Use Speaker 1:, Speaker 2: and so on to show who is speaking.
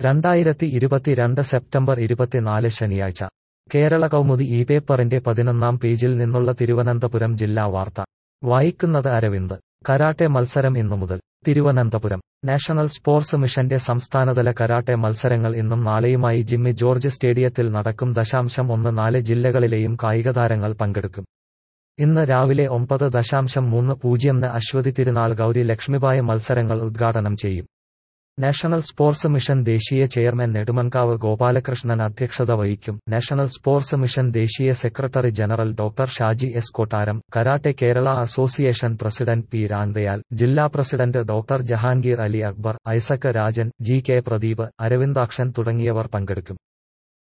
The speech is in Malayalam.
Speaker 1: 2022 സെപ്റ്റംബർ 24 ശനിയാഴ്ച കേരള കൗമുദി ഈ പേപ്പറിന്റെ 11-ാം പേജിൽ നിന്നുള്ള തിരുവനന്തപുരം ജില്ലാ വാർത്ത വായിക്കുന്നത് അരവിന്ദ്. കരാട്ടെ മത്സരം ഇന്നു മുതൽ. തിരുവനന്തപുരം നാഷണൽ സ്പോർട്സ് മിഷന്റെ സംസ്ഥാനതല കരാട്ടെ മത്സരങ്ങൾ ഇന്നും നാളെയുമായി ജിമ്മി ജോർജ് സ്റ്റേഡിയത്തിൽ നടക്കും. 14 ജില്ലകളിലെയും കായികതാരങ്ങൾ പങ്കെടുക്കും. ഇന്ന് രാവിലെ 9:30 അശ്വതി തിരുനാൾ ഗൗരി ലക്ഷ്മിബായ് മത്സരങ്ങൾ ഉദ്ഘാടനം ചെയ്യും. നാഷണൽ സ്പോർട്സ് മിഷൻ ദേശീയ ചെയർമാൻ നെടുമൺകാവ് ഗോപാലകൃഷ്ണൻ അധ്യക്ഷത വഹിക്കും. നാഷണൽ സ്പോർട്സ് മിഷൻ ദേശീയ secretary general doctor Shaji S Kottaram, karate Kerala association president P Ramdayal, ജില്ലാ president doctor Jahangir Ali Akbar, Isaac Rajan, G K Pradeep, Aravindakshan തുടങ്ങിയവർ പങ്കെടുക്കും.